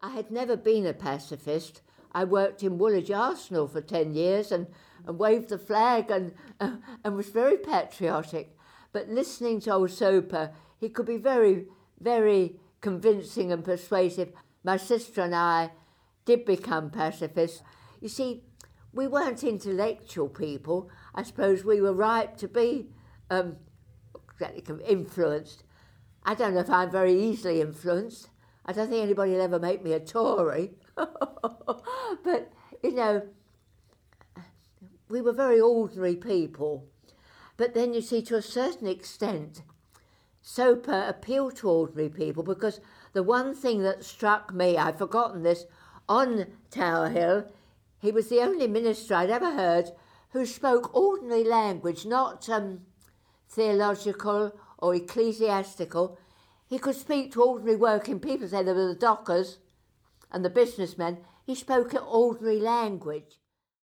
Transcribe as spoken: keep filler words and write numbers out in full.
I had never been a pacifist. I worked in Woolwich Arsenal for ten years and, and waved the flag and, uh, and was very patriotic. But listening to old Soper, he could be very, very convincing and persuasive. My sister and I did become pacifists. You see, we weren't intellectual people. I suppose we were ripe to be um, influenced. I don't know if I'm very easily influenced. I don't think anybody will ever make me a Tory. But, you know, we were very ordinary people. But then, you see, to a certain extent, Soper appealed to ordinary people because the one thing that struck me, I've forgotten this, on Tower Hill, he was the only minister I'd ever heard who spoke ordinary language, not um, theological or ecclesiastical. He could speak to ordinary working people, say there were the dockers and the businessmen. He spoke an ordinary language.